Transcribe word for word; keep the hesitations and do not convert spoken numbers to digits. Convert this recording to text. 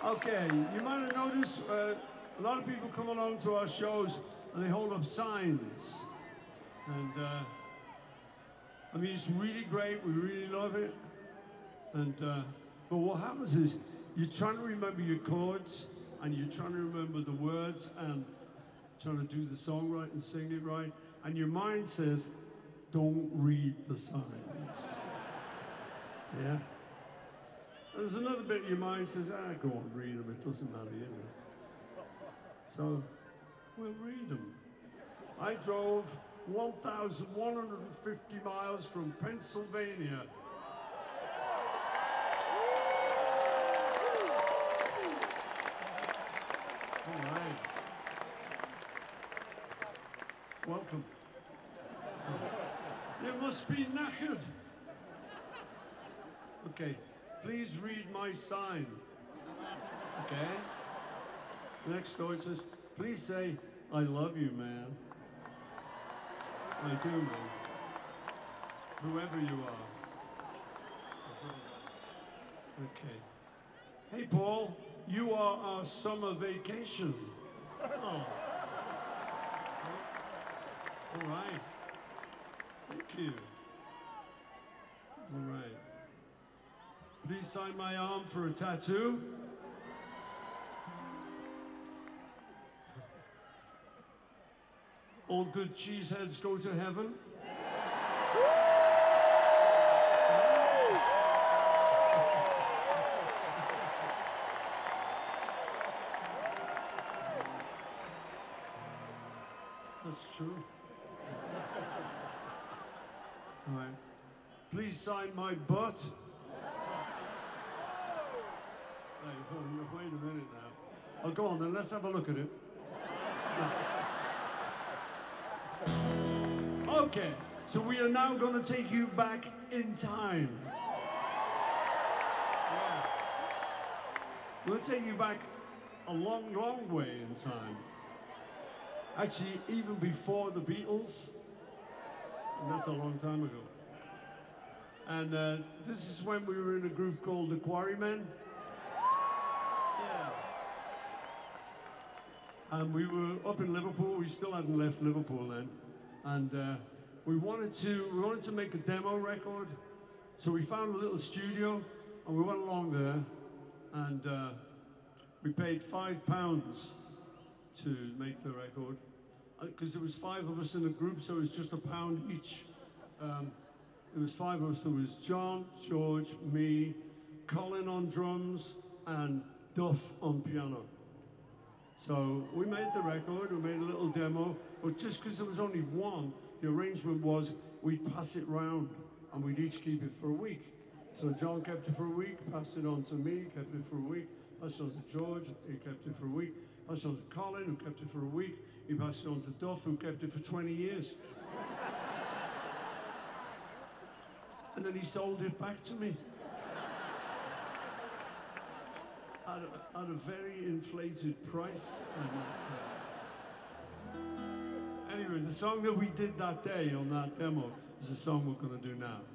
Okay, you might have noticed uh, a lot of people come along to our shows and they hold up signs. And uh, I mean, it's really great. We really love it. And uh, but what happens is you're trying to remember your chords and you're trying to remember the words and trying to do the song right and sing it right. And your mind says, don't read the signs. Yeah? There's another bit of your mind says, ah, go on, read them, it doesn't matter, you know. So, we'll read them. I drove one thousand one hundred fifty miles from Pennsylvania. All right. Welcome. You must be knackered. Okay. Please read my sign. Okay? Next door it says, please say, I love you, man. I do, man. Whoever you are. Okay. Hey, Paul, you are our summer vacation. Oh. All right. Thank you. All right. Please sign my arm for a tattoo. All good cheeseheads go to heaven. That's true. All right. Please sign my butt. Wait a minute now. Oh, go on then, let's have a look at it. No. Okay, so we are now going to take you back in time. Yeah. We'll take you back a long, long way in time. Actually, even before the Beatles, and that's a long time ago. And uh, this is when we were in a group called the Quarrymen. And we were up in Liverpool. We still hadn't left Liverpool then, and uh, we wanted to we wanted to make a demo record. So we found a little studio, and we went along there, and uh, we paid five pounds to make the record, because there was five of us in the group, so it was just a pound each. Um, there was five of us. There was John, George, me, Colin on drums, and Duff on piano. So we made the record, we made a little demo, but just because there was only one, the arrangement was we'd pass it round and we'd each keep it for a week. So John kept it for a week, passed it on to me, kept it for a week, passed it on to George, he kept it for a week, passed it on to Colin, who kept it for a week, he passed it on to Duff, who kept it for twenty years. And then he sold it back to me. At a, at a very inflated price. Anyway, the song that we did that day on that demo is the song we're going to do now.